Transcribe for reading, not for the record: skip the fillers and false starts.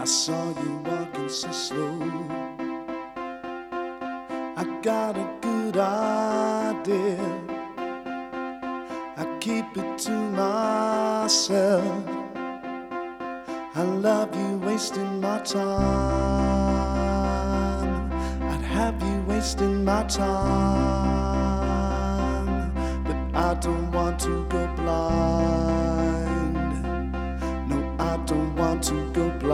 I saw you walking so slow. I got a good idea. I keep it to myself. I love you wasting my time. I'd have you wasting my time. But I don't want to go blind. No, I don't want to